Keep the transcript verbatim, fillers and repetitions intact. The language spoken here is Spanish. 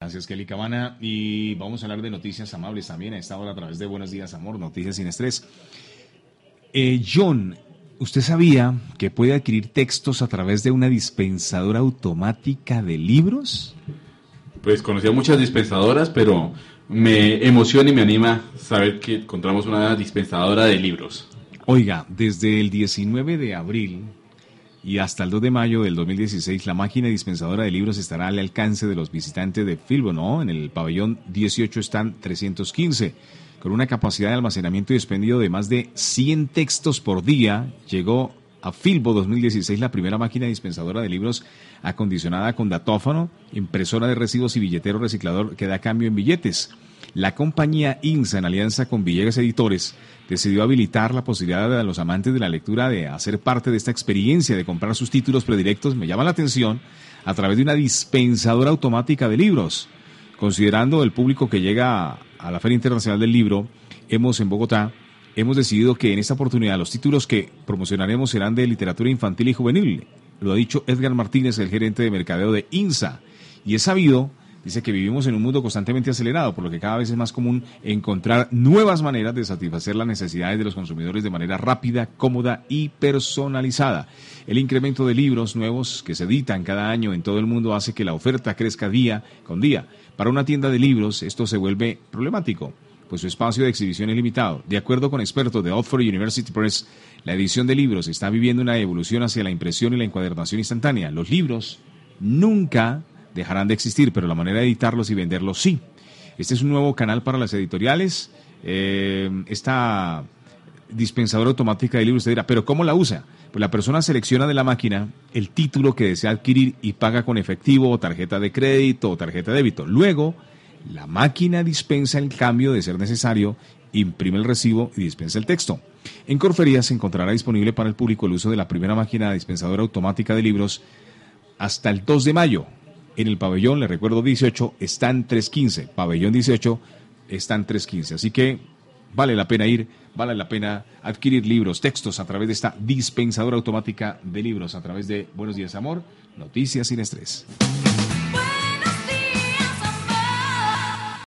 Gracias, Kelly Cabana. Y vamos a hablar de noticias amables también a esta hora a través de Buenos Días, Amor, Noticias sin Estrés. Eh, John, ¿usted sabía que puede adquirir textos a través de una dispensadora automática de libros? Pues conocía muchas dispensadoras, pero me emociona y me anima saber que encontramos una dispensadora de libros. Oiga, desde el diecinueve de abril y hasta el dos de mayo del dos mil dieciséis, la máquina dispensadora de libros estará al alcance de los visitantes de Filbo, ¿no? En el pabellón dieciocho están trescientos quince. Con una capacidad de almacenamiento y expendio de más de cien textos por día, llegó a Filbo dos mil dieciséis la primera máquina dispensadora de libros acondicionada con datófono, impresora de recibos y billetero reciclador que da cambio en billetes. La compañía INSA, en alianza con Villegas Editores, decidió habilitar la posibilidad a los amantes de la lectura de hacer parte de esta experiencia, de comprar sus títulos predilectos, me llama la atención, a través de una dispensadora automática de libros. Considerando el público que llega a la Feria Internacional del Libro, hemos en Bogotá, hemos decidido que en esta oportunidad los títulos que promocionaremos serán de literatura infantil y juvenil. Lo ha dicho Edgar Martínez, el gerente de mercadeo de INSA. Y es sabido, dice que vivimos en un mundo constantemente acelerado, por lo que cada vez es más común encontrar nuevas maneras de satisfacer las necesidades de los consumidores de manera rápida, cómoda y personalizada. El incremento de libros nuevos que se editan cada año en todo el mundo hace que la oferta crezca día con día. Para una tienda de libros esto se vuelve problemático, pues su espacio de exhibición es limitado. De acuerdo con expertos de Oxford University Press, la edición de libros está viviendo una evolución hacia la impresión y la encuadernación instantánea. Los libros nunca dejarán de existir, pero la manera de editarlos y venderlos sí. Este es un nuevo canal para las editoriales. Eh, esta dispensadora automática de libros, usted dirá, ¿pero cómo la usa? Pues la persona selecciona de la máquina el título que desea adquirir y paga con efectivo o tarjeta de crédito o tarjeta de débito. Luego, la máquina dispensa el cambio de ser necesario, imprime el recibo y dispensa el texto. En Corfería se encontrará disponible para el público el uso de la primera máquina dispensadora automática de libros hasta el dos de mayo. En el pabellón, le recuerdo, dieciocho, están trescientos quince. Pabellón dieciocho, están trescientos quince. Así que vale la pena ir, vale la pena adquirir libros, textos a través de esta dispensadora automática de libros, a través de Buenos Días, Amor, Noticias sin Estrés.